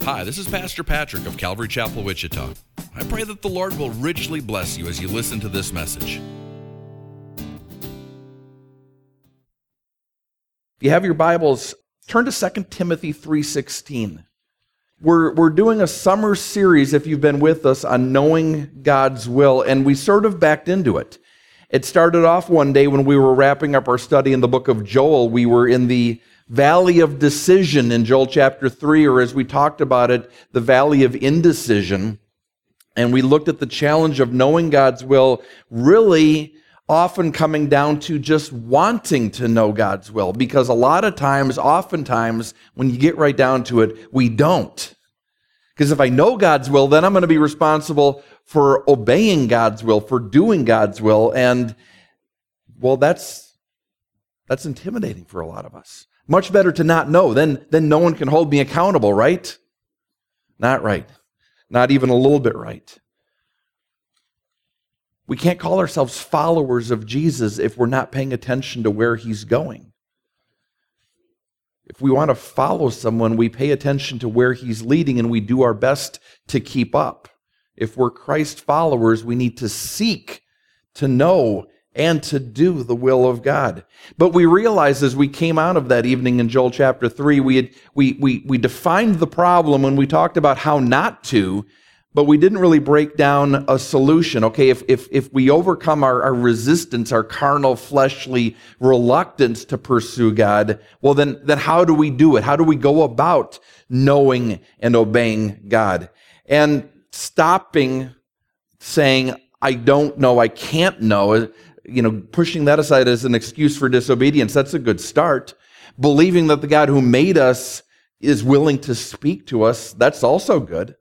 Hi, this is Pastor Patrick of Calvary Chapel, Wichita. I pray that the Lord will richly bless you as you listen to this message. If you have your Bibles, turn to 2 Timothy 3:16. We're doing a summer series, if you've been with us, on knowing God's will, and we sort of backed into it. It started off one day when we were wrapping up our study in the book of Joel. We were in the Valley of Decision in Joel chapter 3, or as we talked about it, the Valley of Indecision. And we looked at the challenge of knowing God's will, really often coming down to just wanting to know God's will. Because a lot of times, oftentimes, when you get right down to it, we don't. Because if I know God's will, then I'm going to be responsible for obeying God's will, for doing God's will. And, well, that's intimidating for a lot of us. Much better to not know. Then no one can hold me accountable, right? Not right. Not even a little bit right. We can't call ourselves followers of Jesus if we're not paying attention to where he's going. If we want to follow someone, we pay attention to where he's leading and we do our best to keep up. If we're Christ followers, we need to seek to know and to do the will of God. But we realized as we came out of that evening in Joel chapter 3, we defined the problem when we talked about how not to, but we didn't really break down a solution. Okay, if we overcome our resistance, our carnal, fleshly reluctance to pursue God, well then how do we do it? How do we go about knowing and obeying God? And stopping saying, I don't know, I can't know, pushing that aside as an excuse for disobedience, that's a good start. Believing that the God who made us is willing to speak to us, that's also good.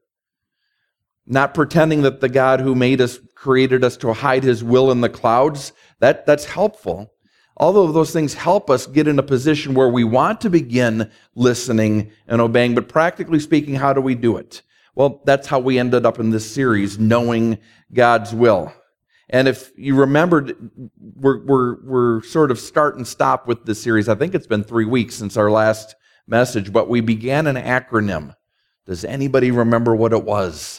Not pretending that the God who made us, created us to hide his will in the clouds, that's helpful. All of those things help us get in a position where we want to begin listening and obeying, but practically speaking, how do we do it? Well, that's how we ended up in this series, knowing God's will. And if you remembered, we're sort of start and stop with this series. I think it's been 3 weeks since our last message, but we began an acronym. Does anybody remember what it was?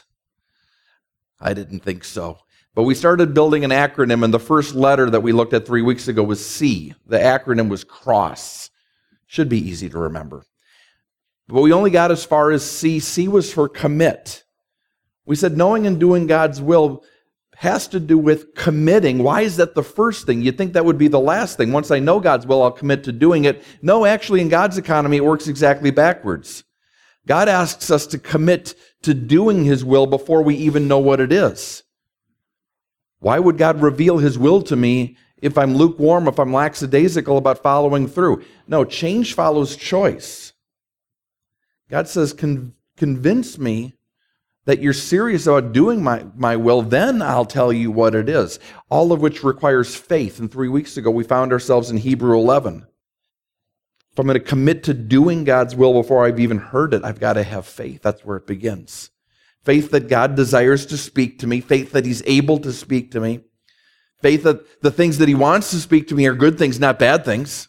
I didn't think so. But we started building an acronym, and the first letter that we looked at 3 weeks ago was C. The acronym was CROSS. Should be easy to remember. But we only got as far as C. C was for commit. We said knowing and doing God's will has to do with committing. Why is that the first thing? You'd think that would be the last thing. Once I know God's will, I'll commit to doing it. No, actually, in God's economy, it works exactly backwards. God asks us to commit to doing his will before we even know what it is. Why would God reveal his will to me if I'm lukewarm, if I'm lackadaisical about following through? No, change follows choice. God says, convince me that you're serious about doing my will, then I'll tell you what it is. All of which requires faith. And 3 weeks ago, we found ourselves in Hebrews 11. If I'm going to commit to doing God's will before I've even heard it, I've got to have faith. That's where it begins. Faith that God desires to speak to me. Faith that he's able to speak to me. Faith that the things that he wants to speak to me are good things, not bad things.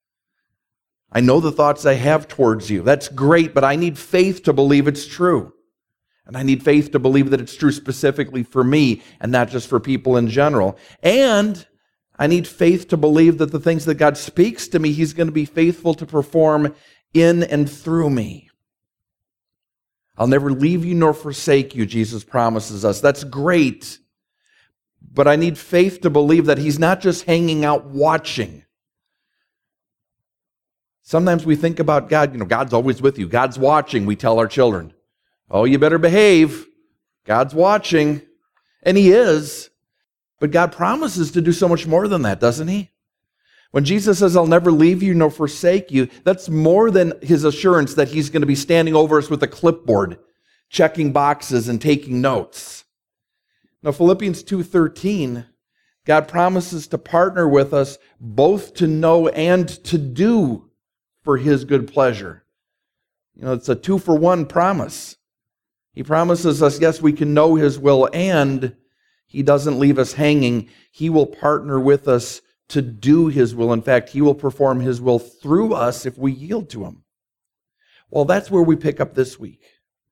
I know the thoughts I have towards you. That's great, but I need faith to believe it's true. And I need faith to believe that it's true specifically for me and not just for people in general. And I need faith to believe that the things that God speaks to me, he's going to be faithful to perform in and through me. I'll never leave you nor forsake you, Jesus promises us. That's great. But I need faith to believe that he's not just hanging out watching. Sometimes we think about God, God's always with you. God's watching, we tell our children. Oh, you better behave. God's watching. And he is. But God promises to do so much more than that, doesn't he? When Jesus says, I'll never leave you nor forsake you, that's more than his assurance that he's going to be standing over us with a clipboard, checking boxes and taking notes. Now, Philippians 2:13, God promises to partner with us both to know and to do for his good pleasure. It's a 2-for-1 promise. He promises us, yes, we can know his will, and he doesn't leave us hanging. He will partner with us to do his will. In fact, he will perform his will through us if we yield to him. Well, that's where we pick up this week.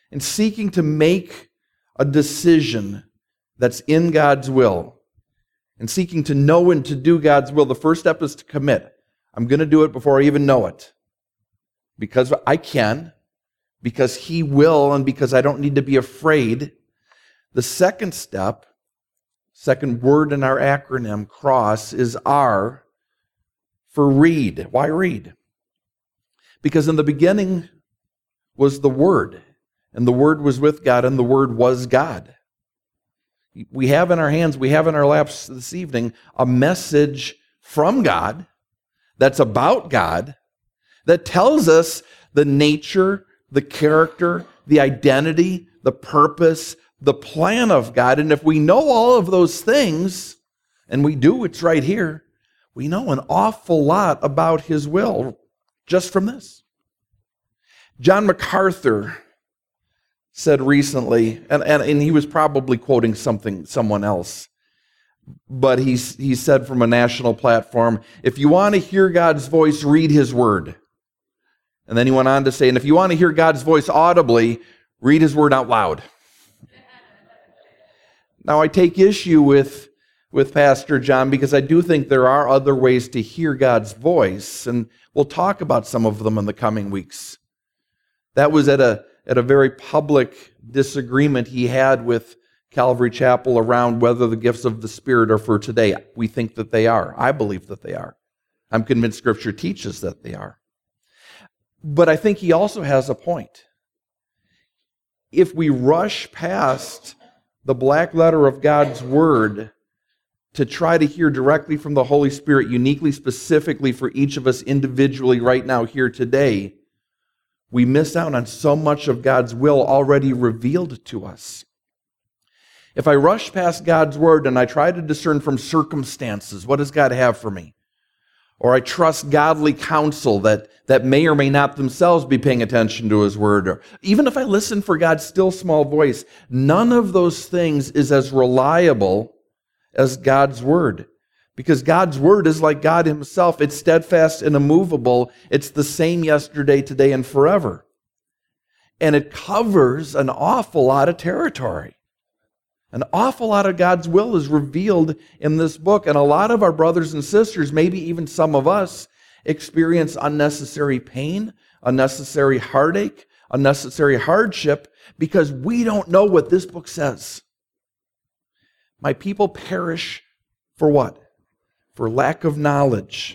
and seeking to make a decision that's in God's will, and seeking to know and to do God's will, the first step is to commit. I'm going to do it before I even know it. Because I can, because He will, and because I don't need to be afraid. The second step, second word in our acronym, CROSS, is R for read. Why read? Because in the beginning was the Word, and the Word was with God, and the Word was God. We have in our hands, we have in our laps this evening, a message from God that's about God, that tells us the nature, the character, the identity, the purpose, the plan of God. And if we know all of those things, and we do, it's right here, we know an awful lot about His will just from this. John MacArthur said recently, and he was probably quoting someone else, but he said from a national platform, if you want to hear God's voice, read His Word. And then he went on to say, and if you want to hear God's voice audibly, read His Word out loud. Now, I take issue with Pastor John because I do think there are other ways to hear God's voice, and we'll talk about some of them in the coming weeks. That was at a very public disagreement he had with Calvary Chapel around whether the gifts of the Spirit are for today. We think that they are. I believe that they are. I'm convinced Scripture teaches that they are. But I think he also has a point. If we rush past the black letter of God's Word to try to hear directly from the Holy Spirit, uniquely, specifically for each of us individually right now here today, we miss out on so much of God's will already revealed to us. If I rush past God's Word and I try to discern from circumstances, what does God have for me? Or I trust godly counsel that may or may not themselves be paying attention to His Word. Or even if I listen for God's still small voice, none of those things is as reliable as God's Word. Because God's Word is like God Himself. It's steadfast and immovable. It's the same yesterday, today, and forever. And it covers an awful lot of territory. An awful lot of God's will is revealed in this book. And a lot of our brothers and sisters, maybe even some of us, experience unnecessary pain, unnecessary heartache, unnecessary hardship, because we don't know what this book says. My people perish for what? For lack of knowledge.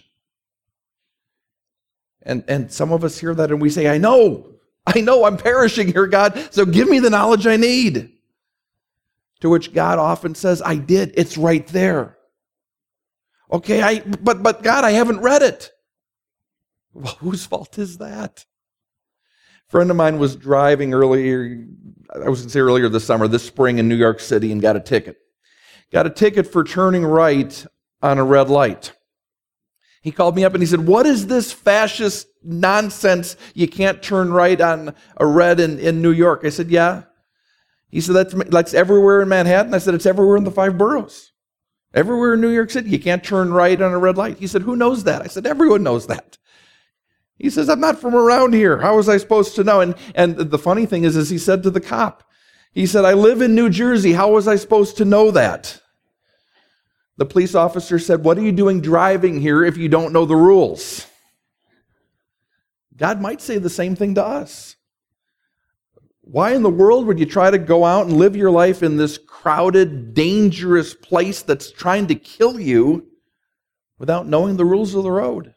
And some of us hear that and we say, I know I'm perishing here, God, so give me the knowledge I need. To which God often says, I did, it's right there. Okay, but God, I haven't read it. Well, whose fault is that? A friend of mine was driving earlier this summer, this spring in New York City, and got a ticket. Got a ticket for turning right on a red light. He called me up and he said, what is this fascist nonsense? You can't turn right on a red in New York. I said, yeah. He said, that's everywhere in Manhattan. I said, it's everywhere in the 5 boroughs. Everywhere in New York City, you can't turn right on a red light. He said, who knows that? I said, everyone knows that. He says, I'm not from around here. How was I supposed to know? And the funny thing is he said to the cop, he said, I live in New Jersey. How was I supposed to know that? The police officer said, what are you doing driving here if you don't know the rules? God might say the same thing to us. Why in the world would you try to go out and live your life in this crowded, dangerous place that's trying to kill you without knowing the rules of the road?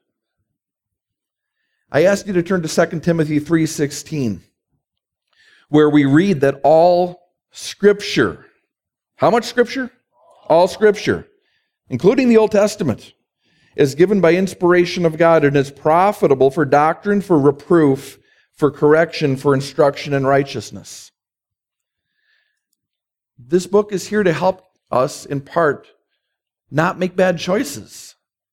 I ask you to turn to 2 Timothy 3:16, where we read that all Scripture, how much Scripture? All Scripture, including the Old Testament, is given by inspiration of God and is profitable for doctrine, for reproof, for correction, for instruction in righteousness. This book is here to help us, in part, not make bad choices.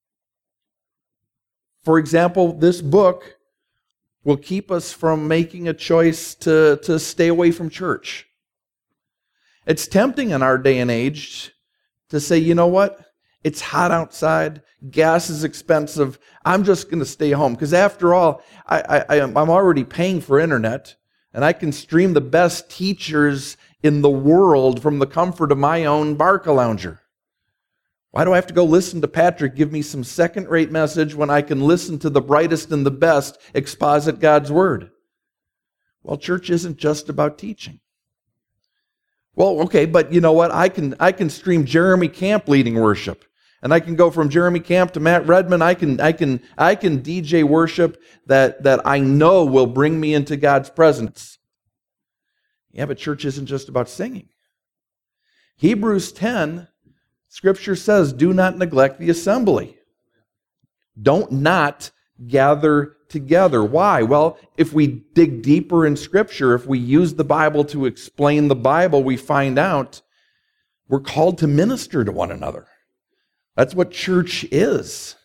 For example, this book will keep us from making a choice to stay away from church. It's tempting in our day and age to say, you know what? It's hot outside. Gas is expensive. I'm just going to stay home. Because after all, I'm already paying for internet. And I can stream the best teachers in the world from the comfort of my own Barcalounger. Why do I have to go listen to Patrick give me some second-rate message when I can listen to the brightest and the best exposit God's Word? Well, church isn't just about teaching. Well, okay, but you know what? I can stream Jeremy Camp leading worship. And I can go from Jeremy Camp to Matt Redman. I can DJ worship that I know will bring me into God's presence. Yeah, but church isn't just about singing. Hebrews 10, Scripture says, do not neglect the assembly. Don't not gather together. Why? Well, if we dig deeper in Scripture, if we use the Bible to explain the Bible, we find out we're called to minister to one another. That's what church is.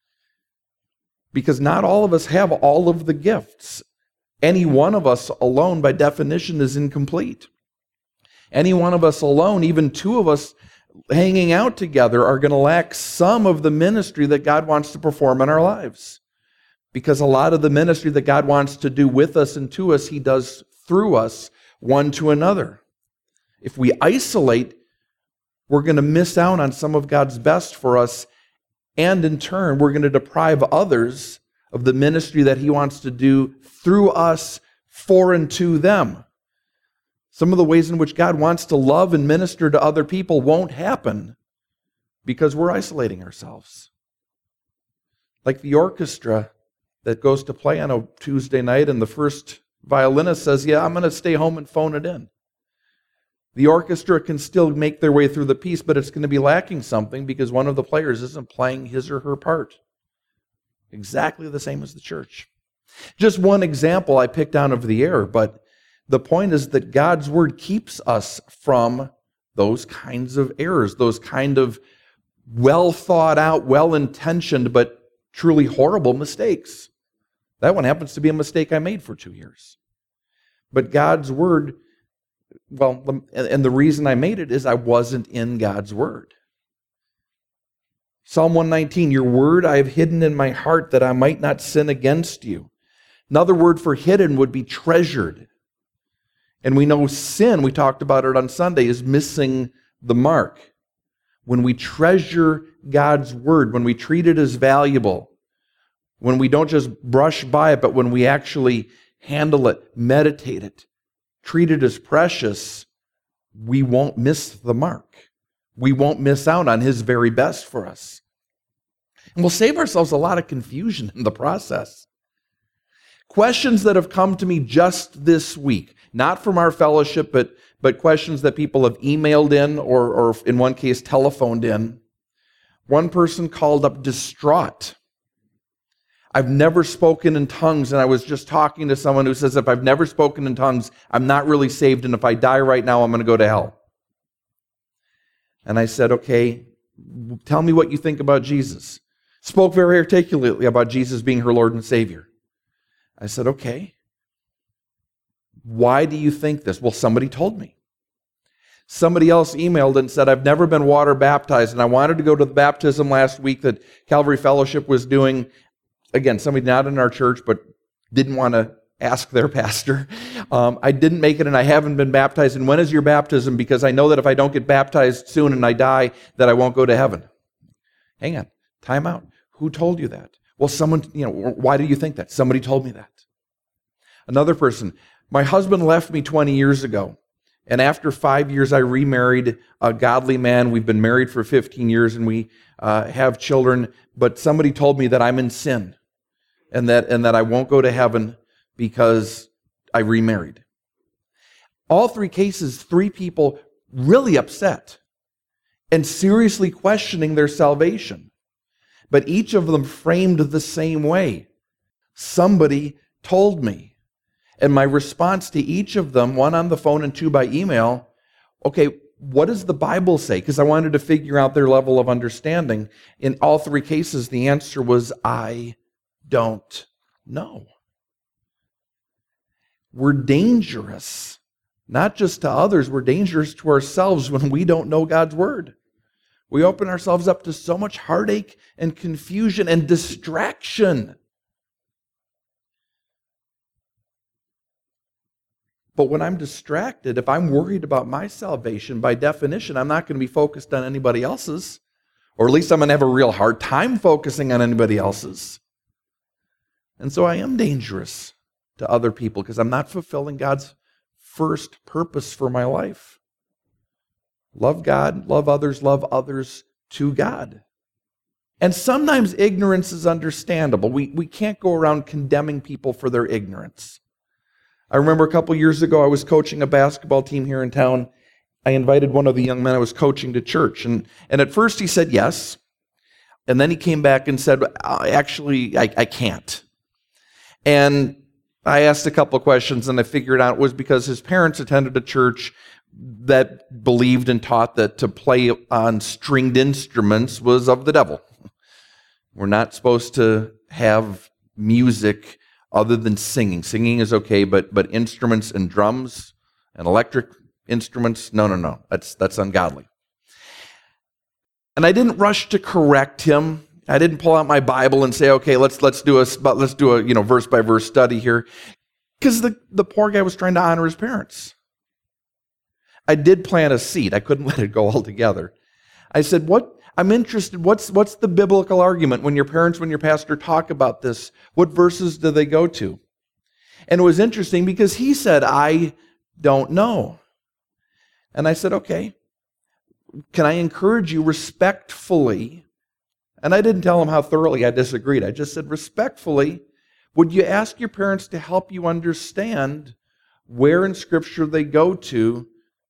Because not all of us have all of the gifts. Any one of us alone, by definition, is incomplete. Any one of us alone, even two of us hanging out together, are going to lack some of the ministry that God wants to perform in our lives. Because a lot of the ministry that God wants to do with us and to us, He does through us, one to another. If we isolate, we're going to miss out on some of God's best for us, and in turn, we're going to deprive others of the ministry that He wants to do through us, for and to them. Some of the ways in which God wants to love and minister to other people won't happen because we're isolating ourselves. Like the orchestra that goes to play on a Tuesday night, and the first violinist says, yeah, I'm going to stay home and phone it in. The orchestra can still make their way through the piece, but it's going to be lacking something because one of the players isn't playing his or her part. Exactly the same as the church. Just one example I picked out of the air, but the point is that God's Word keeps us from those kinds of errors, those kind of well thought out, well-intentioned, but truly horrible mistakes. That one happens to be a mistake I made for 2 years. But God's Word, well, and the reason I made it is I wasn't in God's Word. Psalm 119, your word I have hidden in my heart that I might not sin against you. Another word for hidden would be treasured. And we know sin, we talked about it on Sunday, is missing the mark. When we treasure God's Word, when we treat it as valuable, when we don't just brush by it, but when we actually handle it, meditate it, treat it as precious, we won't miss the mark. We won't miss out on His very best for us. And we'll save ourselves a lot of confusion in the process. Questions that have come to me just this week, not from our fellowship, but questions that people have emailed in or in one case telephoned in. One person called up distraught. I've never spoken in tongues, and I was just talking to someone who says, if I've never spoken in tongues, I'm not really saved, and if I die right now, I'm going to go to hell. And I said, okay, tell me what you think about Jesus. Spoke very articulately about Jesus being her Lord and Savior. I said, okay, why do you think this? Well, somebody told me. Somebody else emailed and said, I've never been water baptized, and I wanted to go to the baptism last week that Calvary Fellowship was doing. Again, somebody not in our church, but didn't want to ask their pastor. I didn't make it, and I haven't been baptized. And when is your baptism? Because I know that if I don't get baptized soon and I die, that I won't go to heaven. Hang on. Time out. Who told you that? Well, someone, why do you think that? Somebody told me that. Another person, my husband left me 20 years ago. And after 5 years, I remarried a godly man. We've been married for 15 years, and we have children. But somebody told me that I'm in sin, and that I won't go to heaven because I remarried. All three cases, three people really upset and seriously questioning their salvation. But each of them framed the same way. Somebody told me. And my response to each of them, one on the phone and two by email, okay, what does the Bible say? Because I wanted to figure out their level of understanding. In all three cases, the answer was, I don't know. We're dangerous, not just to others, we're dangerous to ourselves when we don't know God's Word. We open ourselves up to so much heartache and confusion and distraction. But when I'm distracted, if I'm worried about my salvation, by definition, I'm not going to be focused on anybody else's. Or at least I'm going to have a real hard time focusing on anybody else's. And so I am dangerous to other people because I'm not fulfilling God's first purpose for my life. Love God, love others to God. And sometimes ignorance is understandable. We can't go around condemning people for their ignorance. I remember a couple years ago, I was coaching a basketball team here in town. I invited one of the young men I was coaching to church. And at first he said yes. And then he came back and said, actually, I can't. And I asked a couple of questions, and I figured out it was because his parents attended a church that believed and taught that to play on stringed instruments was of the devil. We're not supposed to have music other than singing. Singing is okay, but instruments and drums and electric instruments, no. That's ungodly. And I didn't rush to correct him. I didn't pull out my Bible and say, okay, let's do a verse by verse study here, because the poor guy was trying to honor his parents. I did plant a seed. I couldn't let it go altogether. I said, I'm interested. What's the biblical argument when your parents, when your pastor talk about this? What verses do they go to? And it was interesting because he said, I don't know. And I said, okay, can I encourage you respectfully? And I didn't tell him how thoroughly I disagreed. I just said, respectfully, would you ask your parents to help you understand where in Scripture they go to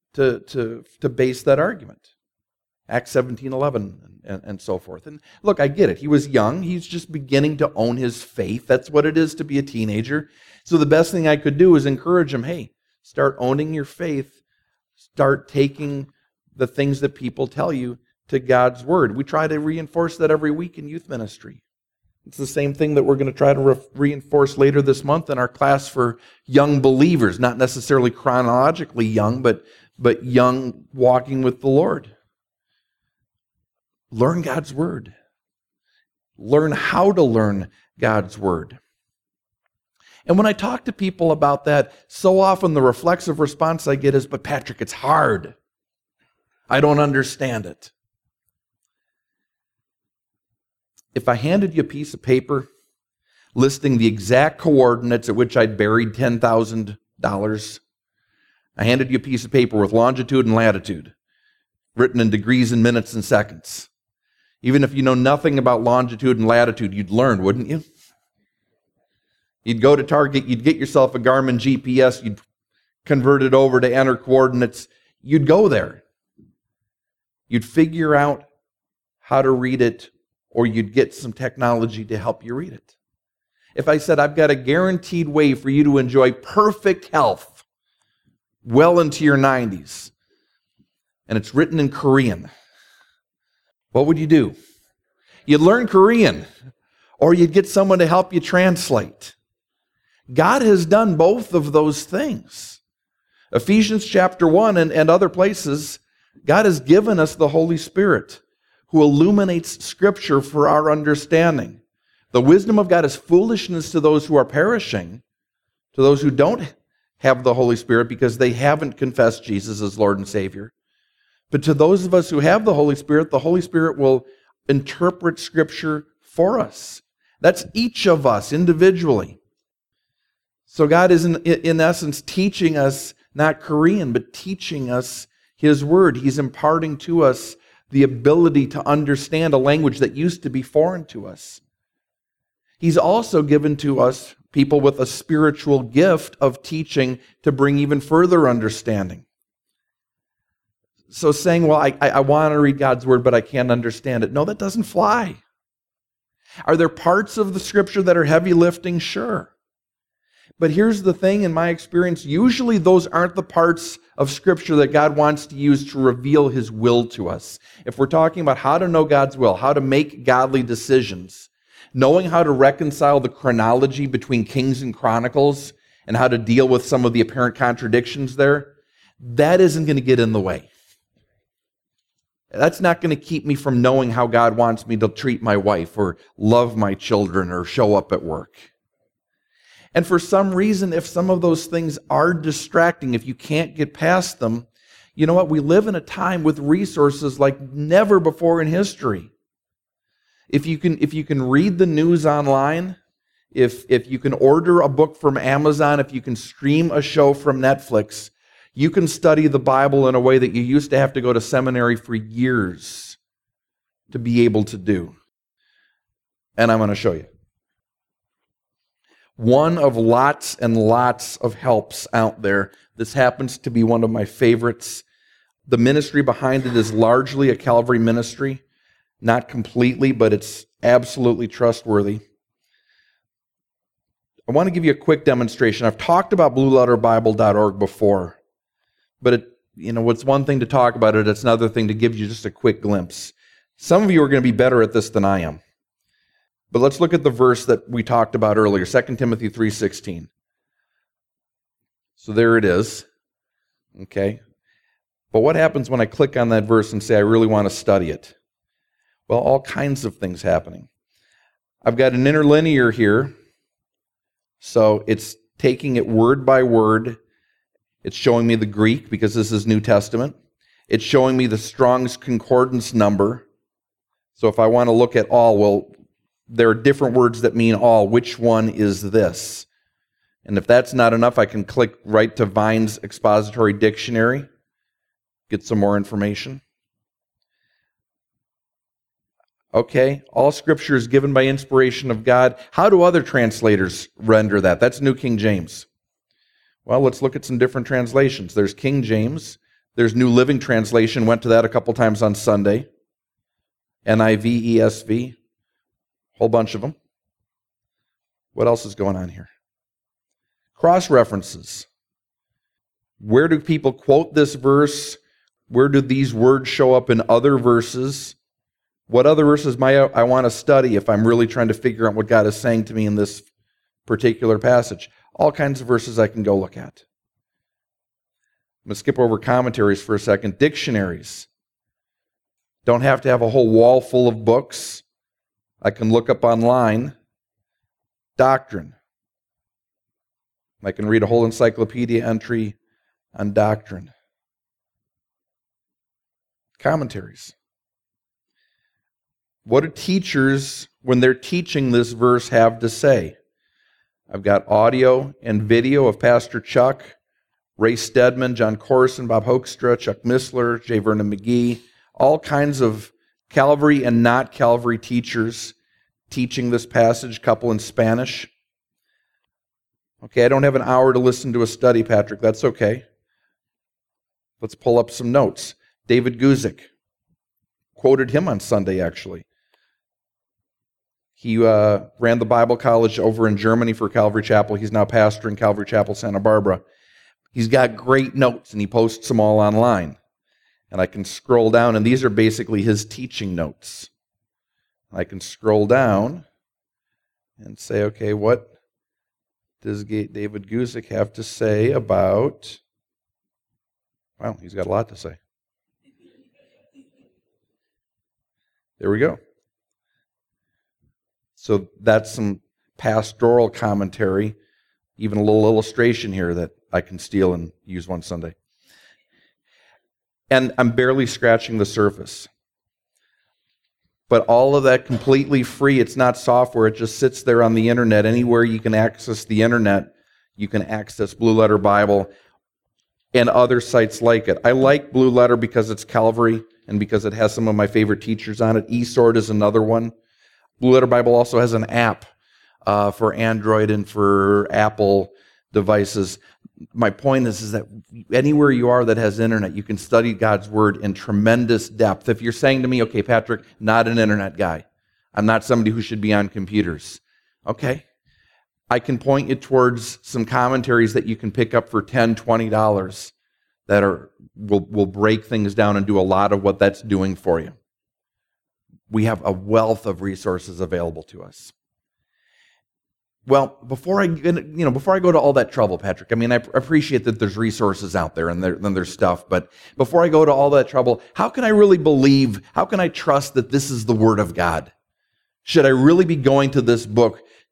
base that argument? Acts 17:11 and so forth. And look, I get it. He was young. He's just beginning to own his faith. That's what it is to be a teenager. So the best thing I could do is encourage him, hey, start owning your faith. Start taking the things that people tell you to God's Word. We try to reinforce that every week in youth ministry. It's the same thing that we're going to try to reinforce later this month in our class for young believers, not necessarily chronologically young, but young walking with the Lord. Learn God's Word. Learn how to learn God's Word. And when I talk to people about that, so often the reflexive response I get is, but Patrick, it's hard. I don't understand it. If I handed you a piece of paper listing the exact coordinates at which I'd buried $10,000, I handed you a piece of paper with longitude and latitude, written in degrees and minutes and seconds. Even if you know nothing about longitude and latitude, you'd learn, wouldn't you? You'd go to Target, you'd get yourself a Garmin GPS, you'd convert it over to enter coordinates, you'd go there. You'd figure out how to read it, or you'd get some technology to help you read it. If I said, I've got a guaranteed way for you to enjoy perfect health well into your 90s, and it's written in Korean, what would you do? You'd learn Korean, or you'd get someone to help you translate. God has done both of those things. Ephesians chapter 1 and other places, God has given us the Holy Spirit who illuminates Scripture for our understanding. The wisdom of God is foolishness to those who are perishing, to those who don't have the Holy Spirit because they haven't confessed Jesus as Lord and Savior. But to those of us who have the Holy Spirit will interpret Scripture for us. That's each of us individually. So God is in essence teaching us not Korean, but teaching us His Word. He's imparting to us the ability to understand a language that used to be foreign to us. He's also given to us people with a spiritual gift of teaching to bring even further understanding. So saying, well, I want to read God's Word, but I can't understand it. No, that doesn't fly. Are there parts of the Scripture that are heavy lifting? Sure. But here's the thing, in my experience, usually those aren't the parts of Scripture that God wants to use to reveal His will to us. If we're talking about how to know God's will, how to make godly decisions, knowing how to reconcile the chronology between Kings and Chronicles, and how to deal with some of the apparent contradictions there, that isn't going to get in the way. That's not going to keep me from knowing how God wants me to treat my wife or love my children or show up at work. And for some reason, if some of those things are distracting, if you can't get past them, you know what? We live in a time with resources like never before in history. If you can read the news online, if you can order a book from Amazon, if you can stream a show from Netflix, you can study the Bible in a way that you used to have to go to seminary for years to be able to do. And I'm going to show you. One of lots and lots of helps out there. This happens to be one of my favorites. The ministry behind it is largely a Calvary ministry. Not completely, but it's absolutely trustworthy. I want to give you a quick demonstration. I've talked about blueletterbible.org before, but it's one thing to talk about it. It's another thing to give you just a quick glimpse. Some of you are going to be better at this than I am. But let's look at the verse that we talked about earlier, 2 Timothy 3:16. So there it is. Okay. But what happens when I click on that verse and say I really want to study it? Well, all kinds of things happening. I've got an interlinear here. So it's taking it word by word. It's showing me the Greek because this is New Testament. It's showing me the Strong's Concordance number. So if I want to look at all, well, there are different words that mean all. Which one is this? And if that's not enough, I can click right to Vine's Expository Dictionary, get some more information. Okay, all Scripture is given by inspiration of God. How do other translators render that? That's New King James. Well, let's look at some different translations. There's King James. There's New Living Translation. Went to that a couple times on Sunday. NIV, ESV. Whole bunch of them. What else is going on here? Cross-references. Where do people quote this verse? Where do these words show up in other verses? What other verses might I want to study if I'm really trying to figure out what God is saying to me in this particular passage? All kinds of verses I can go look at. I'm going to skip over commentaries for a second. Dictionaries. Don't have to have a whole wall full of books. I can look up online. Doctrine. I can read a whole encyclopedia entry on doctrine. Commentaries. What do teachers, when they're teaching this verse, have to say? I've got audio and video of Pastor Chuck, Ray Stedman, John Corson, Bob Hoekstra, Chuck Missler, J. Vernon McGee, all kinds of Calvary and not Calvary teachers teaching this passage, couple in Spanish. Okay, I don't have an hour to listen to a study, Patrick. That's okay. Let's pull up some notes. David Guzik. Quoted him on Sunday, actually. He ran the Bible college over in Germany for Calvary Chapel. He's now pastor in Calvary Chapel, Santa Barbara. He's got great notes, and he posts them all online. And I can scroll down, and these are basically his teaching notes. I can scroll down and say, okay, what does David Guzik have to say about... Well, he's got a lot to say. There we go. So that's some pastoral commentary, even a little illustration here that I can steal and use one Sunday. And I'm barely scratching the surface. But all of that completely free. It's not software. It just sits there on the internet. Anywhere you can access the internet, you can access Blue Letter Bible and other sites like it. I like Blue Letter because it's Calvary and because it has some of my favorite teachers on it. eSword is another one. Blue Letter Bible also has an app for Android and for Apple devices. My point is that anywhere you are that has internet, you can study God's Word in tremendous depth. If you're saying to me, okay, Patrick, not an internet guy. I'm not somebody who should be on computers. Okay. I can point you towards some commentaries that you can pick up for $10, $20 that will break things down and do a lot of what that's doing for you. We have a wealth of resources available to us. Well, before I go to all that trouble, Patrick, I mean, I appreciate that there's resources out there and then there's stuff, but before I go to all that trouble, how can I really believe, how can I trust that this is the Word of God? Should I really be going to this book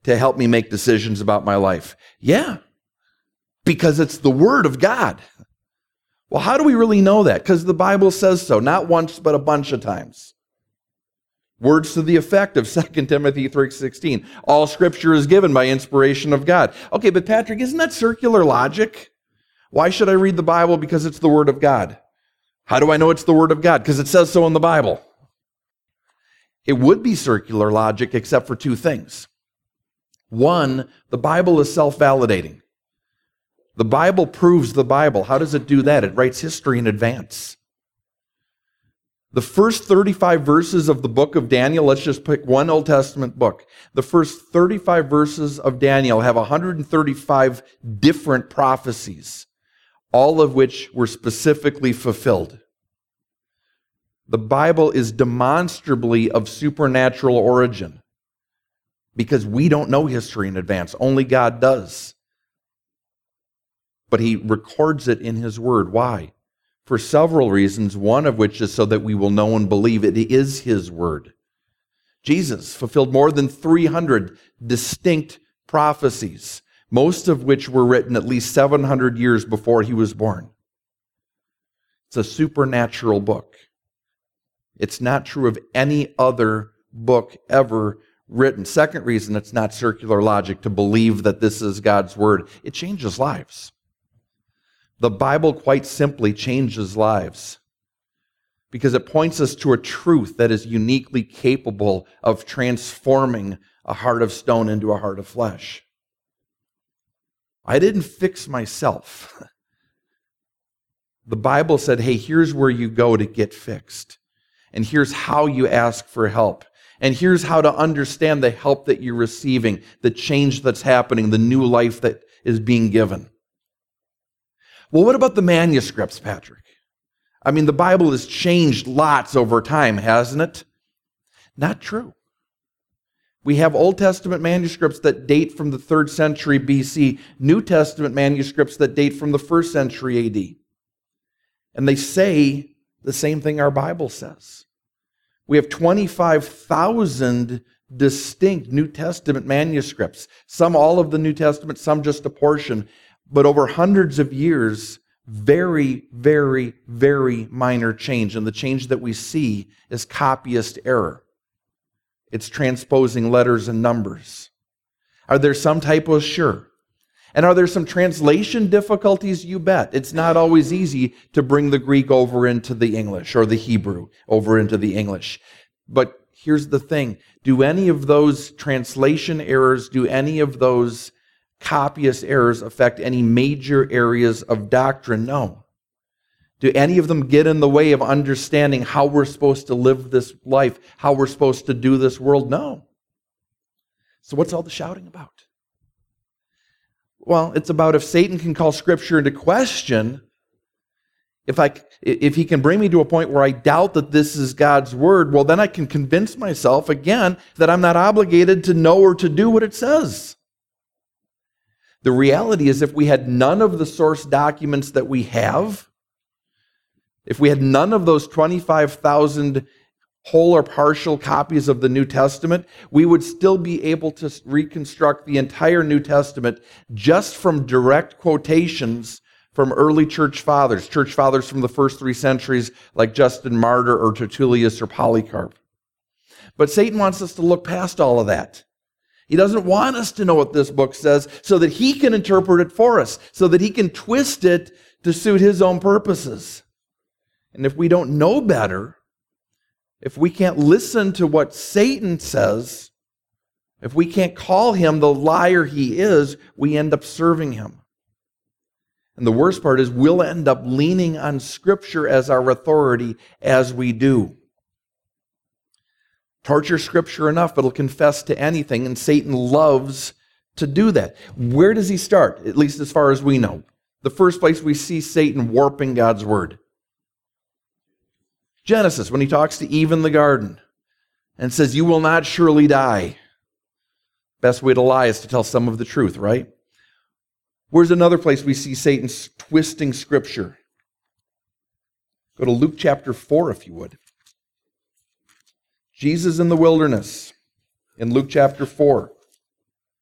to help me make decisions about my life? Yeah, because it's the Word of God. Well, how do we really know that? Because the Bible says so, not once, but a bunch of times. Words to the effect of 2 Timothy 3:16. All Scripture is given by inspiration of God. Okay, but Patrick, isn't that circular logic? Why should I read the Bible? Because it's the Word of God. How do I know it's the Word of God? Because it says so in the Bible. It would be circular logic except for two things. One, the Bible is self-validating. The Bible proves the Bible. How does it do that? It writes history in advance. The first 35 verses of the book of Daniel, let's just pick one Old Testament book. The first 35 verses of Daniel have 135 different prophecies, all of which were specifically fulfilled. The Bible is demonstrably of supernatural origin because we don't know history in advance. Only God does. But He records it in His Word. Why? For several reasons, one of which is so that we will know and believe it is His Word. Jesus fulfilled more than 300 distinct prophecies, most of which were written at least 700 years before He was born. It's a supernatural book. It's not true of any other book ever written. Second reason it's not circular logic to believe that this is God's Word. It changes lives. The Bible quite simply changes lives because it points us to a truth that is uniquely capable of transforming a heart of stone into a heart of flesh. I didn't fix myself. The Bible said, hey, here's where you go to get fixed. And here's how you ask for help. And here's how to understand the help that you're receiving, the change that's happening, the new life that is being given. Well, what about the manuscripts, Patrick? I mean, the Bible has changed lots over time, hasn't it? Not true. We have Old Testament manuscripts that date from the 3rd century BC, New Testament manuscripts that date from the 1st century AD. And they say the same thing our Bible says. We have 25,000 distinct New Testament manuscripts. Some all of the New Testament, some just a portion. But over hundreds of years, very, very, very minor change. And the change that we see is copyist error. It's transposing letters and numbers. Are there some typos? Sure. And are there some translation difficulties? You bet. It's not always easy to bring the Greek over into the English or the Hebrew over into the English. But here's the thing. Do any of those translation errors, do any of those copyist errors affect any major areas of doctrine? No. Do any of them get in the way of understanding how we're supposed to live this life, how we're supposed to do this world? No. So what's all the shouting about? Well, it's about if Satan can call Scripture into question, if he can bring me to a point where I doubt that this is God's Word, well, then I can convince myself again that I'm not obligated to know or to do what it says. The reality is if we had none of the source documents that we have, if we had none of those 25,000 whole or partial copies of the New Testament, we would still be able to reconstruct the entire New Testament just from direct quotations from early church fathers from the first 3 centuries like Justin Martyr or Tertullius or Polycarp. But Satan wants us to look past all of that. He doesn't want us to know what this book says so that he can interpret it for us, so that he can twist it to suit his own purposes. And if we don't know better, if we can't listen to what Satan says, if we can't call him the liar he is, we end up serving him. And the worst part is we'll end up leaning on Scripture as our authority as we do. Torture Scripture enough, it'll confess to anything, and Satan loves to do that. Where does he start? At least as far as we know. The first place we see Satan warping God's Word. Genesis, when he talks to Eve in the garden and says, "You will not surely die." Best way to lie is to tell some of the truth, right? Where's another place we see Satan twisting Scripture? Go to Luke chapter 4, if you would. Jesus in the wilderness, in Luke chapter 4.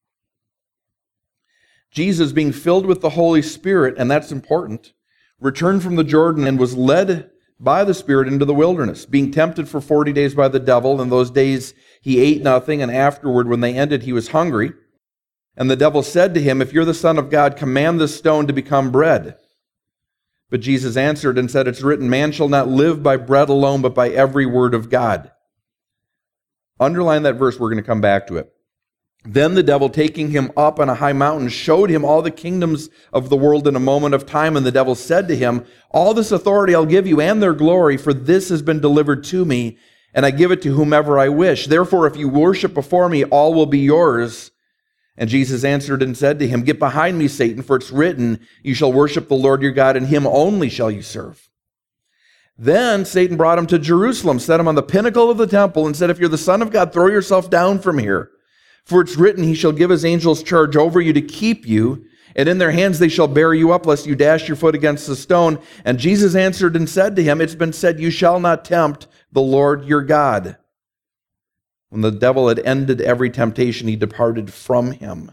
Jesus, being filled with the Holy Spirit, and that's important, returned from the Jordan and was led by the Spirit into the wilderness, being tempted for 40 days by the devil. In those days he ate nothing, and afterward, when they ended, he was hungry. And the devil said to him, "If you're the Son of God, command this stone to become bread." But Jesus answered and said, "It's written, man shall not live by bread alone, but by every word of God." Underline that verse, we're going to come back to it. Then the devil, taking him up on a high mountain, showed him all the kingdoms of the world in a moment of time. And the devil said to him, "All this authority I'll give you and their glory, for this has been delivered to me, and I give it to whomever I wish. Therefore, if you worship before me, all will be yours." And Jesus answered and said to him, "Get behind me, Satan, for it's written, you shall worship the Lord your God, and him only shall you serve." Then Satan brought him to Jerusalem, set him on the pinnacle of the temple, and said, "If you're the Son of God, throw yourself down from here. For it's written, he shall give his angels charge over you to keep you, and in their hands they shall bear you up, lest you dash your foot against a stone." And Jesus answered and said to him, "It's been said, you shall not tempt the Lord your God." When the devil had ended every temptation, he departed from him.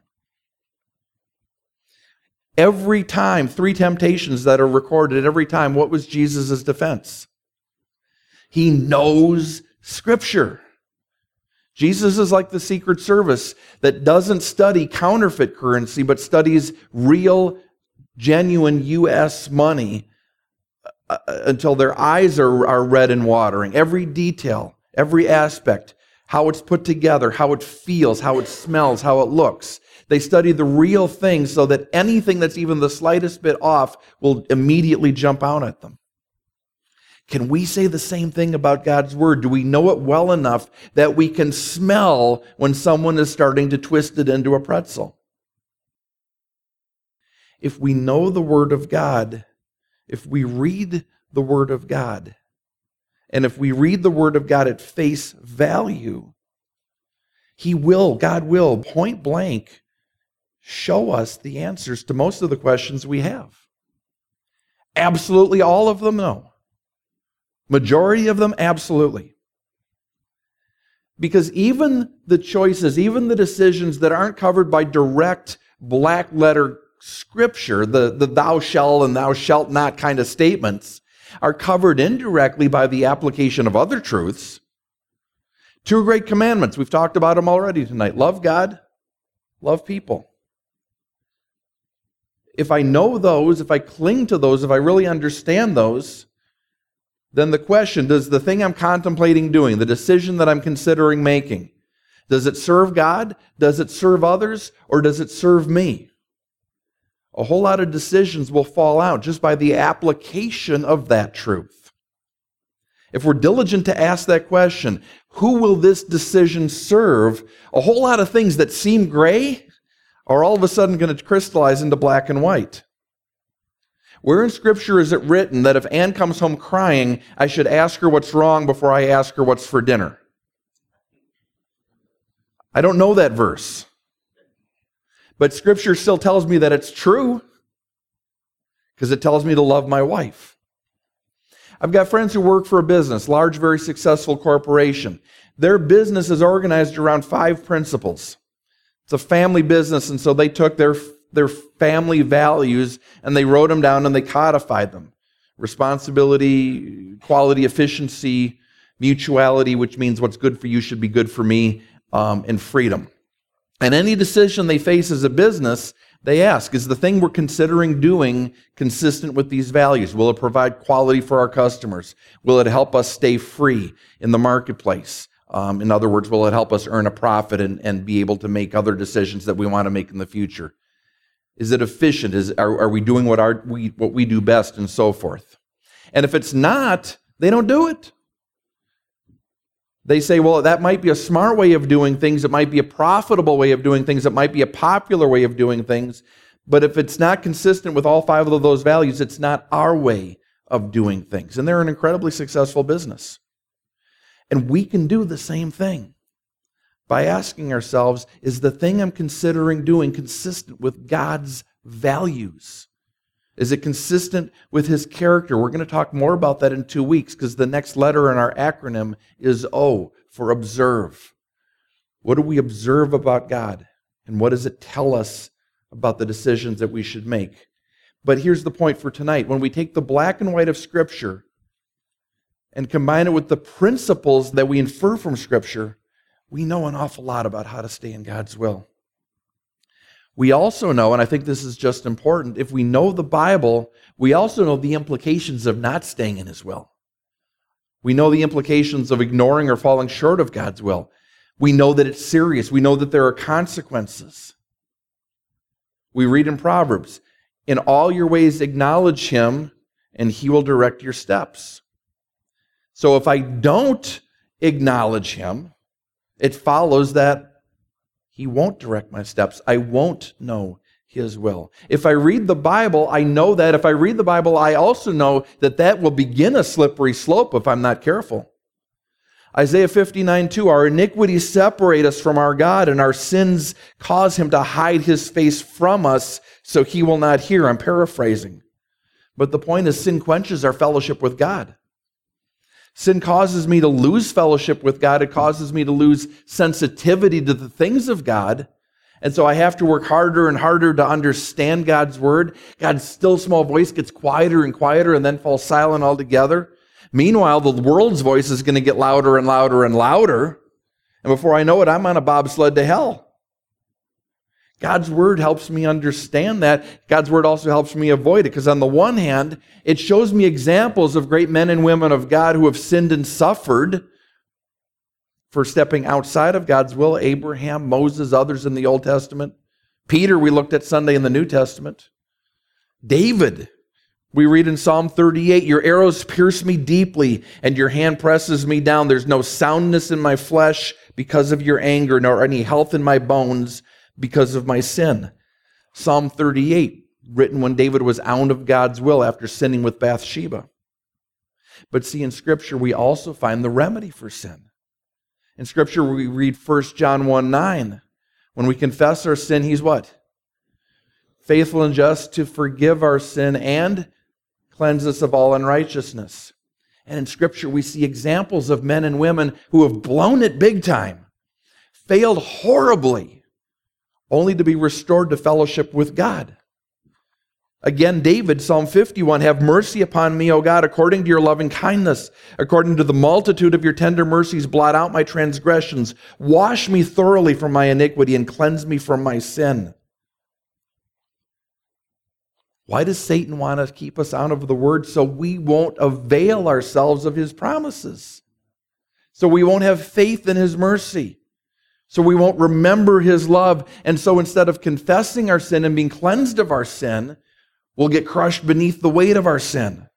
Every time, 3 temptations that are recorded, every time, what was Jesus' defense? He knows Scripture. Jesus is like the Secret Service that doesn't study counterfeit currency, but studies real, genuine U.S. money until their eyes are red and watering. Every detail, every aspect, how it's put together, how it feels, how it smells, how it looks. They study the real thing so that anything that's even the slightest bit off will immediately jump out at them. Can we say the same thing about God's Word? Do we know it well enough that we can smell when someone is starting to twist it into a pretzel? If we know the Word of God, if we read the Word of God, and if we read the Word of God at face value, God will, point blank, show us the answers to most of the questions we have. Absolutely all of them, no. Majority of them, absolutely. Because even the choices, even the decisions that aren't covered by direct black letter Scripture, the thou shalt and thou shalt not kind of statements, are covered indirectly by the application of other truths. 2 great commandments, we've talked about them already tonight. Love God, love people. If I know those, if I cling to those, if I really understand those, then the question, does the thing I'm contemplating doing, the decision that I'm considering making, does it serve God? Does it serve others? Or does it serve me? A whole lot of decisions will fall out just by the application of that truth. If we're diligent to ask that question, who will this decision serve? A whole lot of things that seem gray are all of a sudden going to crystallize into black and white. Where in Scripture is it written that if Ann comes home crying, I should ask her what's wrong before I ask her what's for dinner? I don't know that verse. But Scripture still tells me that it's true because it tells me to love my wife. I've got friends who work for a business, large, very successful corporation. Their business is organized around 5 principles. It's a family business, and so they took their family values and they wrote them down and they codified them. Responsibility, quality, efficiency, mutuality, which means what's good for you should be good for me, and freedom. And any decision they face as a business, they ask, is the thing we're considering doing consistent with these values? Will it provide quality for our customers? Will it help us stay free in the marketplace? In other words, will it help us earn a profit and be able to make other decisions that we want to make in the future? Is it efficient? Are we doing what we do best, and so forth? And if it's not, they don't do it. They say, well, that might be a smart way of doing things. It might be a profitable way of doing things. It might be a popular way of doing things. But if it's not consistent with all 5 of those values, it's not our way of doing things. And they're an incredibly successful business. And we can do the same thing by asking ourselves, is the thing I'm considering doing consistent with God's values? Is it consistent with His character? We're going to talk more about that in 2 weeks because the next letter in our acronym is O, for observe. What do we observe about God? And what does it tell us about the decisions that we should make. But here's the point for tonight. When we take the black and white of Scripture and combine it with the principles that we infer from Scripture, we know an awful lot about how to stay in God's will. We also know, and I think this is just important, if we know the Bible, we also know the implications of not staying in His will. We know the implications of ignoring or falling short of God's will. We know that it's serious. We know that there are consequences. We read in Proverbs, in all your ways acknowledge Him, and He will direct your steps. So if I don't acknowledge Him, it follows that He won't direct my steps. I won't know His will. If I read the Bible, I know that. If I read the Bible, I also know that that will begin a slippery slope if I'm not careful. Isaiah 59:2, our iniquities separate us from our God, and our sins cause Him to hide His face from us, so He will not hear. I'm paraphrasing. But the point is, sin quenches our fellowship with God. Sin causes me to lose fellowship with God. It causes me to lose sensitivity to the things of God. And so I have to work harder and harder to understand God's Word. God's still small voice gets quieter and quieter and then falls silent altogether. Meanwhile, the world's voice is going to get louder and louder and louder. And before I know it, I'm on a bobsled to hell. God's Word helps me understand that. God's Word also helps me avoid it. Because on the one hand, it shows me examples of great men and women of God who have sinned and suffered for stepping outside of God's will. Abraham, Moses, others in the Old Testament. Peter, we looked at Sunday in the New Testament. David, we read in Psalm 38, your arrows pierce me deeply, and your hand presses me down. There's no soundness in my flesh because of your anger, nor any health in my bones because of my sin. Psalm 38, written when David was out of God's will after sinning with Bathsheba. But see, in Scripture, we also find the remedy for sin. In Scripture, we read 1 John 1:9. When we confess our sin, He's what? Faithful and just to forgive our sin and cleanse us of all unrighteousness. And in Scripture, we see examples of men and women who have blown it big time, failed horribly, only to be restored to fellowship with God. Again, David, Psalm 51, have mercy upon me, O God, according to your loving kindness. According to the multitude of your tender mercies, blot out my transgressions. Wash me thoroughly from my iniquity and cleanse me from my sin. Why does Satan want to keep us out of the Word? So we won't avail ourselves of His promises. So we won't have faith in His mercy. So we won't remember His love. And so instead of confessing our sin and being cleansed of our sin, we'll get crushed beneath the weight of our sin.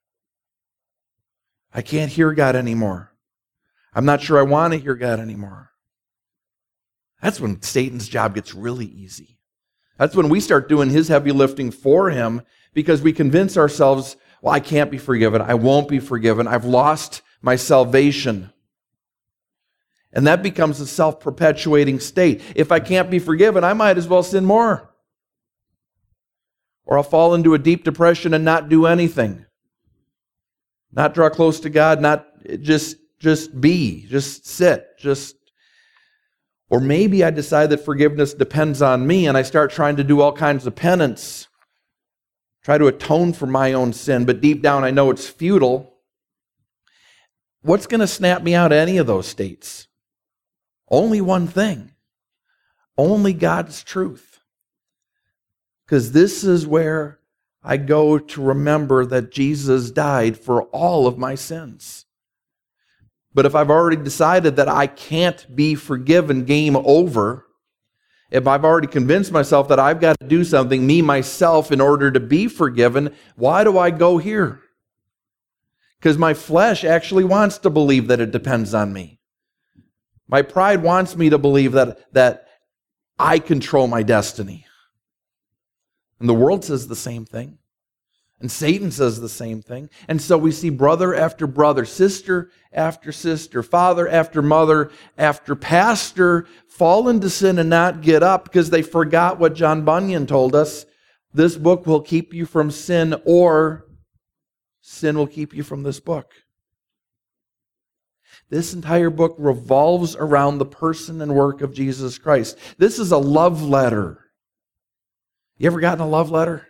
I can't hear God anymore. I'm not sure I want to hear God anymore. That's when Satan's job gets really easy. That's when we start doing his heavy lifting for him, because we convince ourselves, well, I can't be forgiven. I won't be forgiven. I've lost my salvation. And that becomes a self-perpetuating state. If I can't be forgiven, I might as well sin more. Or I'll fall into a deep depression and not do anything. Not draw close to God, not just sit. Or maybe I decide that forgiveness depends on me and I start trying to do all kinds of penance. Try to atone for my own sin, but deep down I know it's futile. What's going to snap me out of any of those states? Only one thing. Only God's truth. Because this is where I go to remember that Jesus died for all of my sins. But if I've already decided that I can't be forgiven, game over, if I've already convinced myself that I've got to do something, me, myself, in order to be forgiven, why do I go here? Because my flesh actually wants to believe that it depends on me. My pride wants me to believe that I control my destiny. And the world says the same thing. And Satan says the same thing. And so we see brother after brother, sister after sister, father after mother, after pastor fall into sin and not get up because they forgot what John Bunyan told us. This book will keep you from sin, or sin will keep you from this book. This entire book revolves around the person and work of Jesus Christ. This is a love letter. You ever gotten a love letter?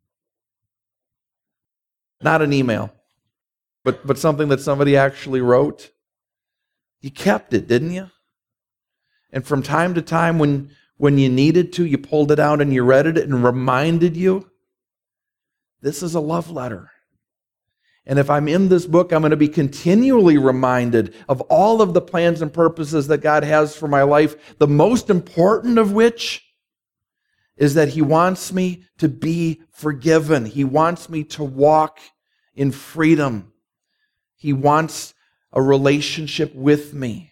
Not an email, but something that somebody actually wrote. You kept it, didn't you? And from time to time when you needed to, you pulled it out and you read it and reminded you, this is a love letter. And if I'm in this book, I'm going to be continually reminded of all of the plans and purposes that God has for my life, the most important of which is that He wants me to be forgiven. He wants me to walk in freedom. He wants a relationship with me.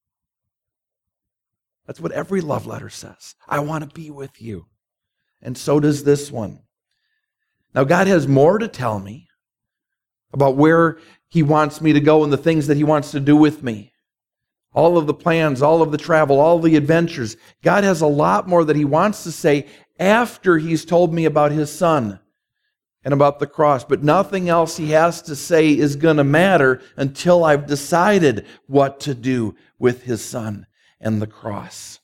That's what every love letter says. I want to be with you. And so does this one. Now, God has more to tell me about where He wants me to go and the things that He wants to do with me. All of the plans, all of the travel, all the adventures. God has a lot more that He wants to say after He's told me about His Son and about the cross. But nothing else He has to say is going to matter until I've decided what to do with His Son and the cross.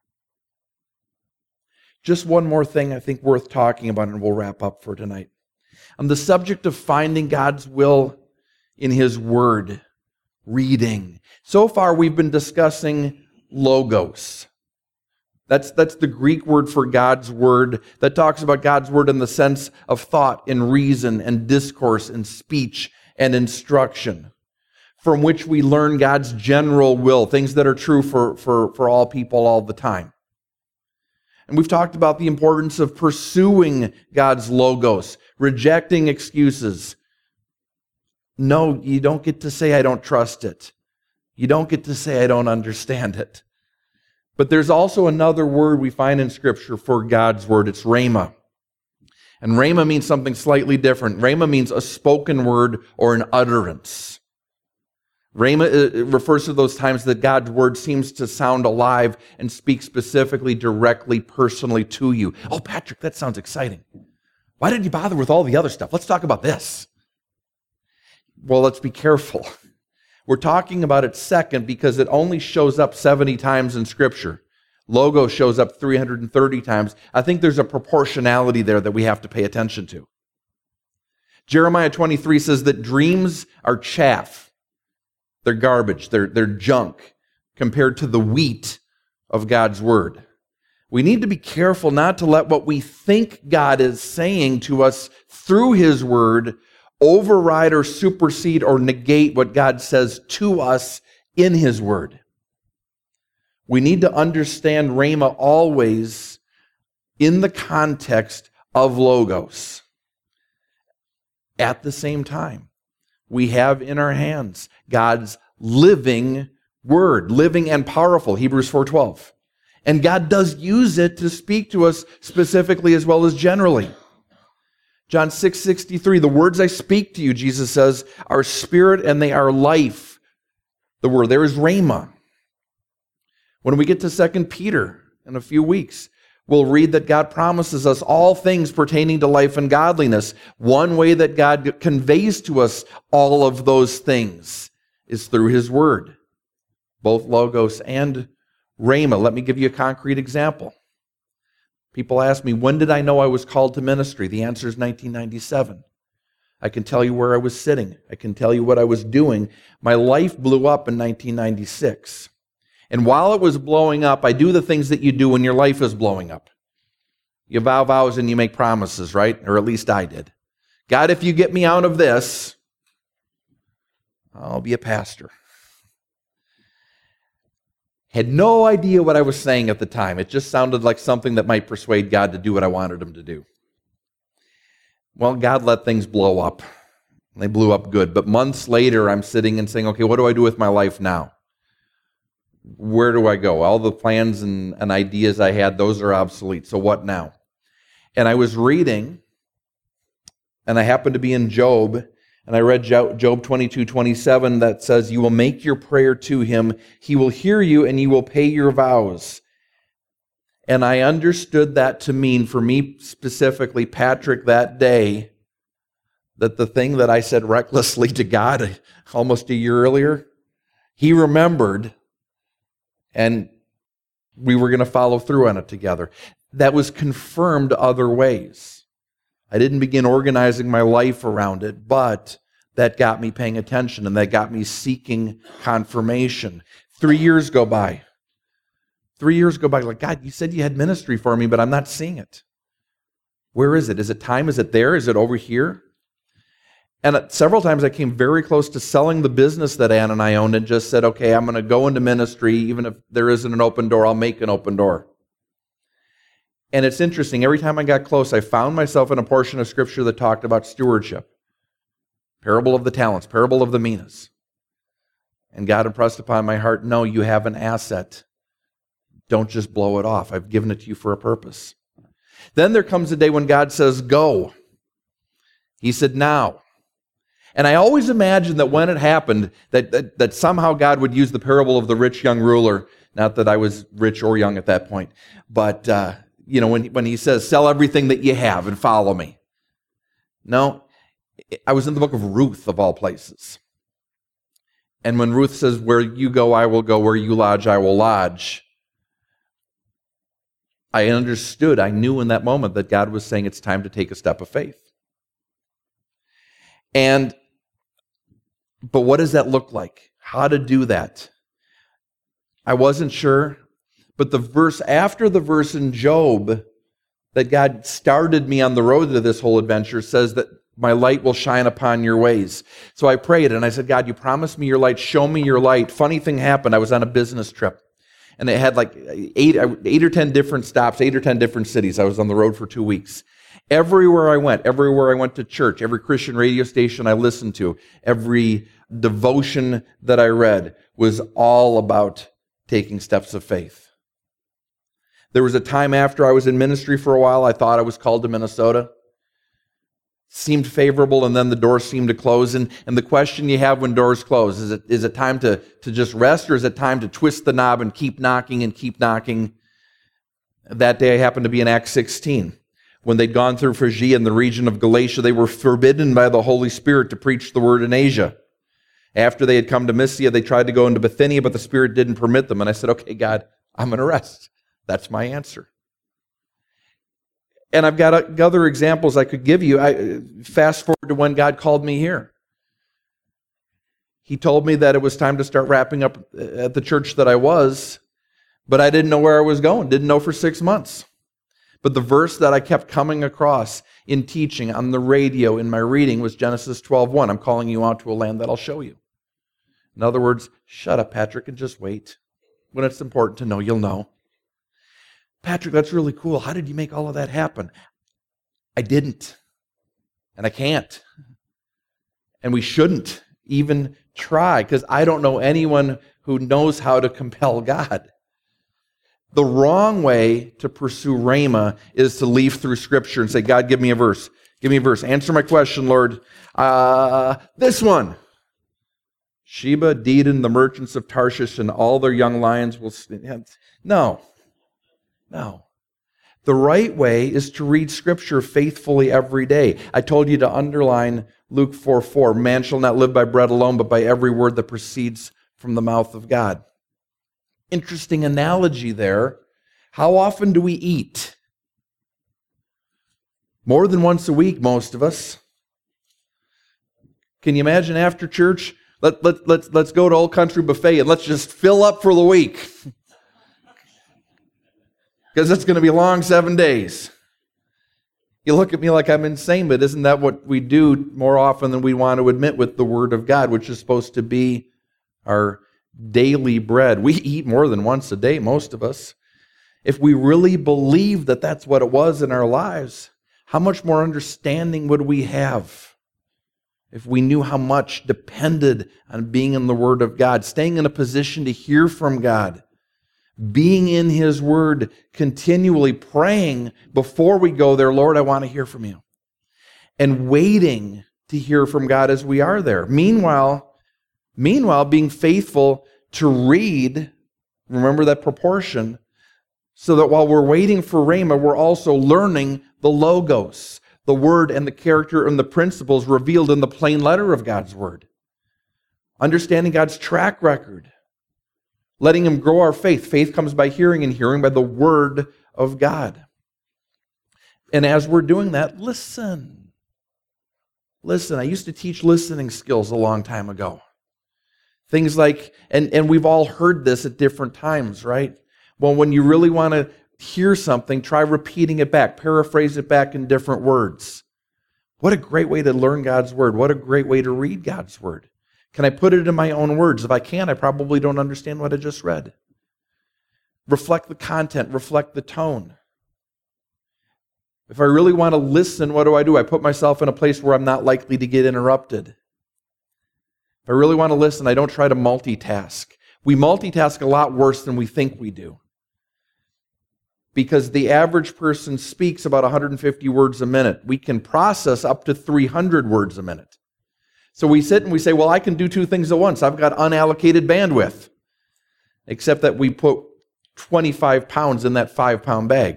Just one more thing I think worth talking about, and we'll wrap up for tonight. On the subject of finding God's will in His Word, reading. So far we've been discussing logos. That's the Greek word for God's Word that talks about God's Word in the sense of thought and reason and discourse and speech and instruction, from which we learn God's general will, things that are true for all people all the time. And we've talked about the importance of pursuing God's logos, rejecting excuses. No, you don't get to say, I don't trust it. You don't get to say, I don't understand it. But there's also another word we find in Scripture for God's Word. It's rhema. And rhema means something slightly different. Rhema means a spoken word or an utterance. Rhema refers to those times that God's Word seems to sound alive and speak specifically, directly, personally to you. Oh, Patrick, that sounds exciting. Why did you bother with all the other stuff? Let's talk about this. Well, let's be careful. We're talking about it second because it only shows up 70 times in Scripture. Logos shows up 330 times. I think there's a proportionality there that we have to pay attention to. Jeremiah 23 says that dreams are chaff. They're garbage. They're junk compared to the wheat of God's Word. We need to be careful not to let what we think God is saying to us through His Word override or supersede or negate what God says to us in His Word. We need to understand rhema always in the context of logos. At the same time, we have in our hands God's living Word, living and powerful, Hebrews 4:12. And God does use it to speak to us specifically as well as generally. John 6:63, the words I speak to you, Jesus says, are spirit and they are life. The word there is rhema. When we get to 2 Peter in a few weeks, we'll read that God promises us all things pertaining to life and godliness. One way that God conveys to us all of those things is through His Word, both logos and rhema. Let me give you a concrete example. People ask me, when did I know I was called to ministry? The answer is 1997. I can tell you where I was sitting. I can tell you what I was doing. My life blew up in 1996. And while it was blowing up, I do the things that you do when your life is blowing up. You vow vows and you make promises, right? Or at least I did. God, if you get me out of this, I'll be a pastor. Had no idea what I was saying at the time. It just sounded like something that might persuade God to do what I wanted Him to do. Well, God let things blow up. They blew up good. But months later, I'm sitting and saying, okay, what do I do with my life now? Where do I go? All the plans and ideas I had, those are obsolete. So what now? And I was reading, and I happened to be in Job, and I read Job 22:27 that says, you will make your prayer to Him, He will hear you, and you will pay your vows. And I understood that to mean, for me specifically, Patrick, that day, that the thing that I said recklessly to God almost a year earlier, He remembered, and we were going to follow through on it together. that was confirmed other ways. I didn't begin organizing my life around it, but that got me paying attention and that got me seeking confirmation. 3 years go by. 3 years go by, like, God, you said you had ministry for me, but I'm not seeing it. Where is it? Is it time? Is it there? Is it over here? And several times I came very close to selling the business that Ann and I owned and just said, okay, I'm going to go into ministry. Even if there isn't an open door, I'll make an open door. And it's interesting. Every time I got close, I found myself in a portion of Scripture that talked about stewardship. Parable of the talents, parable of the minas. And God impressed upon my heart, no, you have an asset. Don't just blow it off. I've given it to you for a purpose. Then there comes a day when God says, go. He said, now. And I always imagined that when it happened, that somehow God would use the parable of the rich young ruler. Not that I was rich or young at that point. But, when he says, sell everything that you have and follow me. No, I was in the book of Ruth, of all places. And when Ruth says, where you go, I will go. Where you lodge, I will lodge. I understood, I knew in that moment that God was saying it's time to take a step of faith. But what does that look like? How to do that? I wasn't sure, but the verse after the verse in Job that God started me on the road to this whole adventure says that my light will shine upon your ways. So I prayed and I said, God, you promised me your light. Show me your light. Funny thing happened. I was on a business trip and it had like eight or 10 different stops, 8 or 10 different cities. I was on the road for 2 weeks. Everywhere I went to church, every Christian radio station I listened to, every devotion that I read was all about taking steps of faith. There was a time after I was in ministry for a while, I thought I was called to Minnesota. Seemed favorable, and then the doors seemed to close. And the question you have when doors close, is it time to just rest, or is it time to twist the knob and keep knocking and keep knocking? That day I happened to be in Acts 16. When they'd gone through Phrygia and the region of Galatia, they were forbidden by the Holy Spirit to preach the word in Asia. After they had come to Mysia, they tried to go into Bithynia, but the Spirit didn't permit them. And I said, okay, God, I'm going to rest. That's my answer. And I've got other examples I could give you. I fast forward to when God called me here. He told me that it was time to start wrapping up at the church that I was, but I didn't know where I was going, didn't know for 6 months. But the verse that I kept coming across in teaching, on the radio, in my reading, was Genesis 12:1. I'm calling you out to a land that I'll show you. In other words, shut up, Patrick, and just wait. When it's important to know, you'll know. Patrick, that's really cool. How did you make all of that happen? I didn't. And I can't. And we shouldn't even try, because I don't know anyone who knows how to compel God. The wrong way to pursue Rhema is to leaf through Scripture and say, God, give me a verse. Give me a verse. Answer my question, Lord. This one. Sheba, Dedan, the merchants of Tarshish, and all their young lions will... No. The right way is to read Scripture faithfully every day. I told you to underline Luke 4:4. Man shall not live by bread alone, but by every word that proceeds from the mouth of God. Interesting analogy there. How often do we eat? More than once a week, most of us. Can you imagine after church? Let's go to Old Country Buffet and let's just fill up for the week. Because it's going to be a long 7 days. You look at me like I'm insane, but isn't that what we do more often than we want to admit with the Word of God, which is supposed to be our daily bread? We eat more than once a day, most of us. If we really believe that that's what it was in our lives, how much more understanding would we have if we knew how much depended on being in the Word of God, staying in a position to hear from God, being in His Word, continually praying before we go there, Lord, I want to hear from you, and waiting to hear from God as we are there. Meanwhile, being faithful to read, remember that proportion, so that while we're waiting for Rhema, we're also learning the Logos, the Word and the character and the principles revealed in the plain letter of God's Word. Understanding God's track record. Letting Him grow our faith. Faith comes by hearing, and hearing by the Word of God. And as we're doing that, listen. Listen. I used to teach listening skills a long time ago. Things like, and we've all heard this at different times, right? Well, when you really want to hear something, try repeating it back, paraphrase it back in different words. What a great way to learn God's Word. What a great way to read God's Word. Can I put it in my own words? If I can, I probably don't understand what I just read. Reflect the content, reflect the tone. If I really want to listen, what do? I put myself in a place where I'm not likely to get interrupted. If I really want to listen, I don't try to multitask. We multitask a lot worse than we think we do. Because the average person speaks about 150 words a minute. We can process up to 300 words a minute. So we sit and we say, well, I can do two things at once. I've got unallocated bandwidth. Except that we put 25 pounds in that 5-pound bag.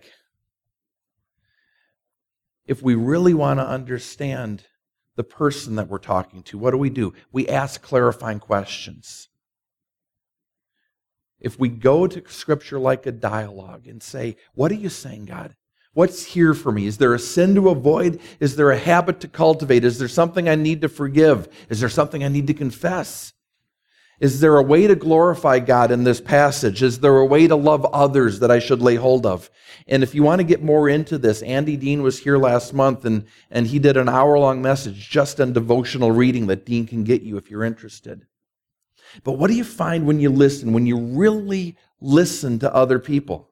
If we really want to understand the person that we're talking to, what do? We ask clarifying questions. If we go to Scripture like a dialogue and say, what are you saying, God? What's here for me? Is there a sin to avoid? Is there a habit to cultivate? Is there something I need to forgive? Is there something I need to confess? Is there a way to glorify God in this passage? Is there a way to love others that I should lay hold of? And if you want to get more into this, Andy Dean was here last month and he did an hour-long message just on devotional reading that Dean can get you if you're interested. But what do you find when you listen, when you really listen to other people?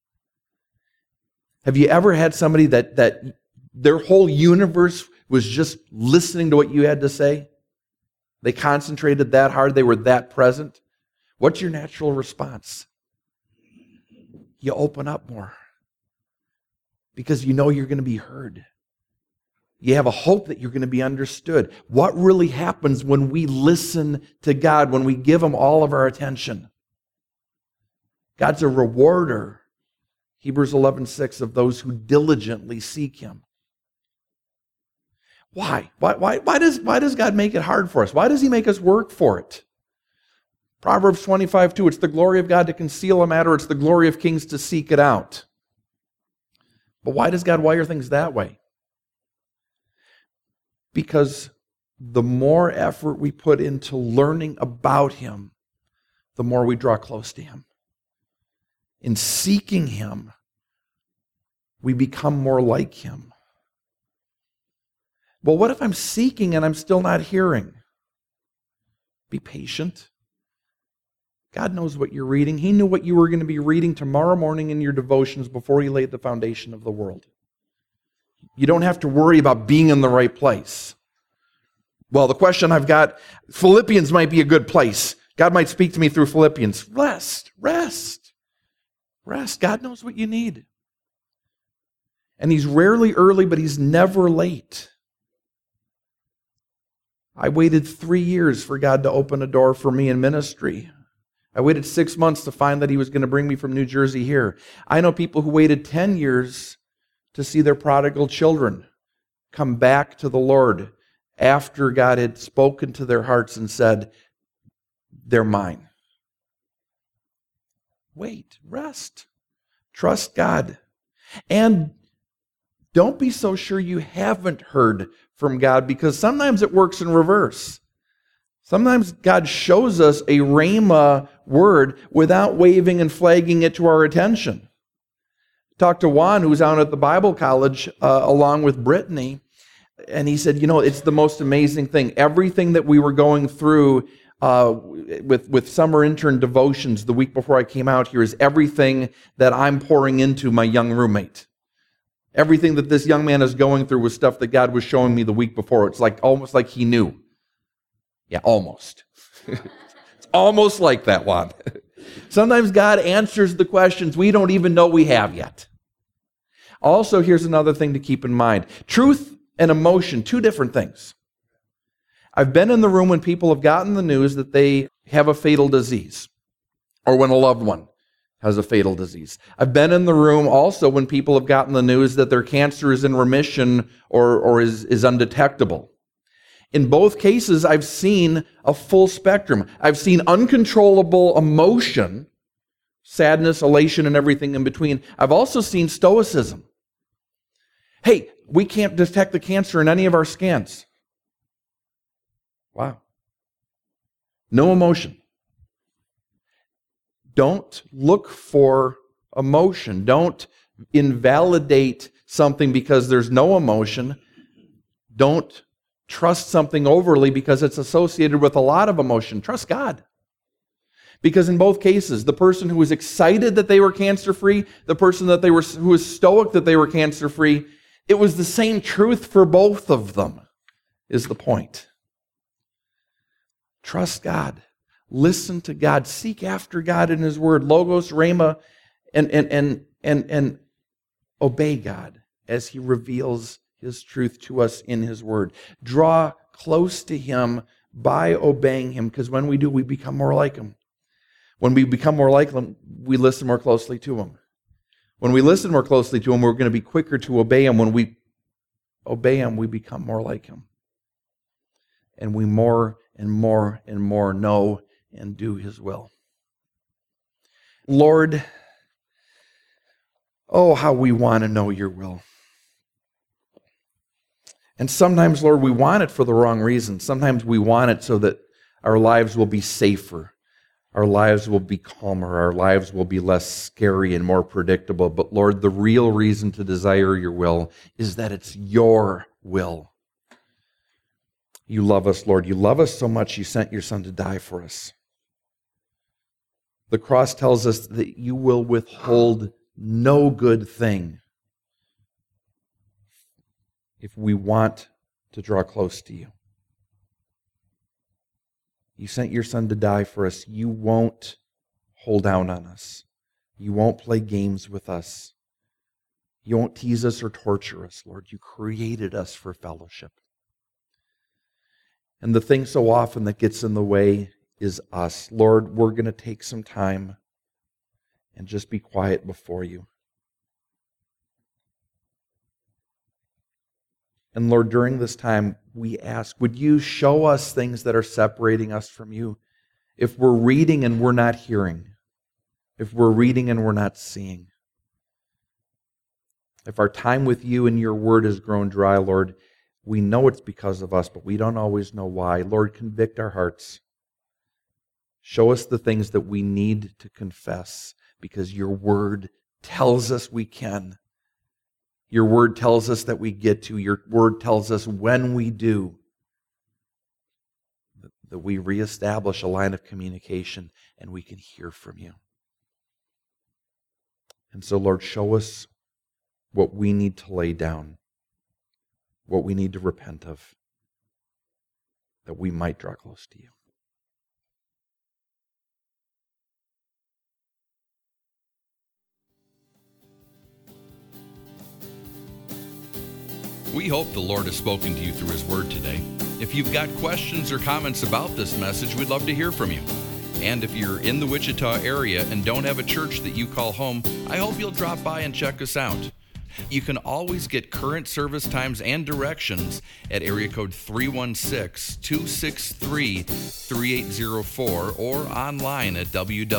Have you ever had somebody that their whole universe was just listening to what you had to say? They concentrated that hard, they were that present? What's your natural response? You open up more. Because you know you're going to be heard. You have a hope that you're going to be understood. What really happens when we listen to God, when we give Him all of our attention? God's a rewarder, Hebrews 11:6, of those who diligently seek Him. Why? Why does God make it hard for us? Why does He make us work for it? Proverbs 25:2, it's the glory of God to conceal a matter, it's the glory of kings to seek it out. But why does God wire things that way? Because the more effort we put into learning about Him, the more we draw close to Him. In seeking Him, we become more like Him. Well, what if I'm seeking and I'm still not hearing? Be patient. God knows what you're reading. He knew what you were going to be reading tomorrow morning in your devotions before He laid the foundation of the world. You don't have to worry about being in the right place. Well, the question I've got, Philippians might be a good place. God might speak to me through Philippians. Rest. God knows what you need. And He's rarely early, but He's never late. I waited 3 years for God to open a door for me in ministry. I waited 6 months to find that He was going to bring me from New Jersey here. I know people who waited 10 years to see their prodigal children come back to the Lord after God had spoken to their hearts and said, they're mine. Wait, rest, trust God. And don't be so sure you haven't heard from God, because sometimes it works in reverse. Sometimes God shows us a rhema word without waving and flagging it to our attention. Talked to Juan, who was out at the Bible college along with Brittany, and he said, it's the most amazing thing. Everything that we were going through with summer intern devotions the week before I came out here is everything that I'm pouring into my young roommate. Everything that this young man is going through was stuff that God was showing me the week before. It's almost like He knew. Yeah, almost. It's almost like that, Juan. Sometimes God answers the questions we don't even know we have yet. Also, here's another thing to keep in mind. Truth and emotion, two different things. I've been in the room when people have gotten the news that they have a fatal disease, or when a loved one has a fatal disease. I've been in the room also when people have gotten the news that their cancer is in remission or is undetectable. In both cases, I've seen a full spectrum. I've seen uncontrollable emotion, sadness, elation, and everything in between. I've also seen stoicism. Hey, we can't detect the cancer in any of our scans. Wow. No emotion. Don't look for emotion. Don't invalidate something because there's no emotion. Don't trust something overly because it's associated with a lot of emotion. Trust God. Because in both cases, the person who was excited that they were cancer-free, the person who was stoic that they were cancer-free, it was the same truth for both of them, is the point. Trust God. Listen to God. Seek after God in His Word. Logos, Rhema, and obey God as He reveals His truth to us in His Word. Draw close to Him by obeying Him, because when we do, we become more like Him. When we become more like Him, we listen more closely to Him. When we listen more closely to Him, we're going to be quicker to obey Him. When we obey Him, we become more like Him. And we more and more and more know and do His will. Lord, oh, how we want to know Your will. And sometimes, Lord, we want it for the wrong reason. Sometimes we want it so that our lives will be safer. Our lives will be calmer. Our lives will be less scary and more predictable. But Lord, the real reason to desire Your will is that it's Your will. You love us, Lord. You love us so much, You sent Your Son to die for us. The cross tells us that You will withhold no good thing if we want to draw close to You. You sent Your Son to die for us. You won't hold down on us. You won't play games with us. You won't tease us or torture us, Lord. You created us for fellowship. And the thing so often that gets in the way is us. Lord, we're going to take some time and just be quiet before You. And Lord, during this time, we ask, would You show us things that are separating us from You? If we're reading and we're not hearing, if we're reading and we're not seeing, if our time with You and Your Word has grown dry, Lord, we know it's because of us, but we don't always know why. Lord, convict our hearts. Show us the things that we need to confess, because Your Word tells us we can. Your Word tells us that we get to. Your Word tells us when we do, that we reestablish a line of communication and we can hear from You. And so, Lord, show us what we need to lay down, what we need to repent of, that we might draw close to You. We hope the Lord has spoken to you through His Word today. If you've got questions or comments about this message, we'd love to hear from you. And if you're in the Wichita area and don't have a church that you call home, I hope you'll drop by and check us out. You can always get current service times and directions at area code 316-263-3804 or online at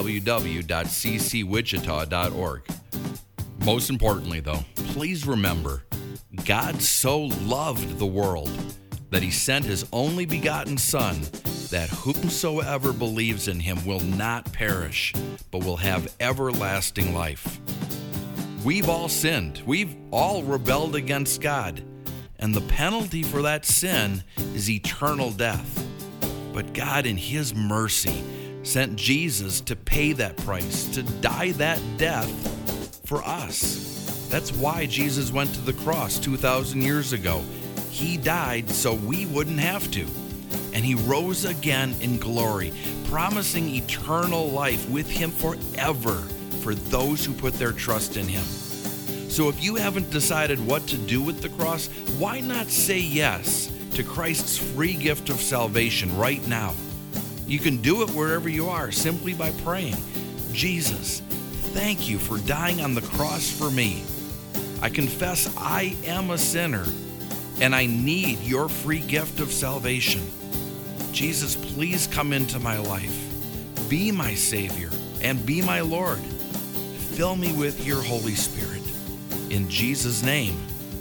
www.ccwichita.org. Most importantly, though, please remember, God so loved the world that He sent His only begotten Son, that whomsoever believes in Him will not perish, but will have everlasting life. We've all sinned. We've all rebelled against God. And the penalty for that sin is eternal death. But God, in His mercy, sent Jesus to pay that price, to die that death for us. That's why Jesus went to the cross 2,000 years ago. He died so we wouldn't have to. And He rose again in glory, promising eternal life with Him forever for those who put their trust in Him. So if you haven't decided what to do with the cross, why not say yes to Christ's free gift of salvation right now? You can do it wherever you are, simply by praying, Jesus, thank You for dying on the cross for me. I confess I am a sinner, and I need Your free gift of salvation. Jesus, please come into my life. Be my Savior and be my Lord. Fill me with Your Holy Spirit. In Jesus' name,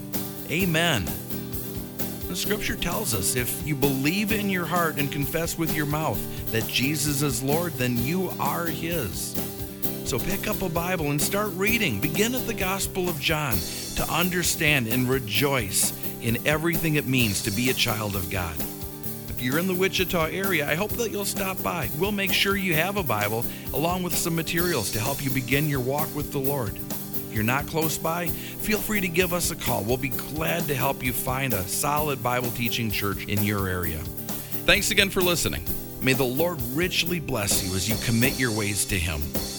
Amen. The scripture tells us if you believe in your heart and confess with your mouth that Jesus is Lord, then you are His. So pick up a Bible and start reading. Begin at the Gospel of John to understand and rejoice in everything it means to be a child of God. If you're in the Wichita area, I hope that you'll stop by. We'll make sure you have a Bible along with some materials to help you begin your walk with the Lord. If you're not close by, feel free to give us a call. We'll be glad to help you find a solid Bible teaching church in your area. Thanks again for listening. May the Lord richly bless you as you commit your ways to Him.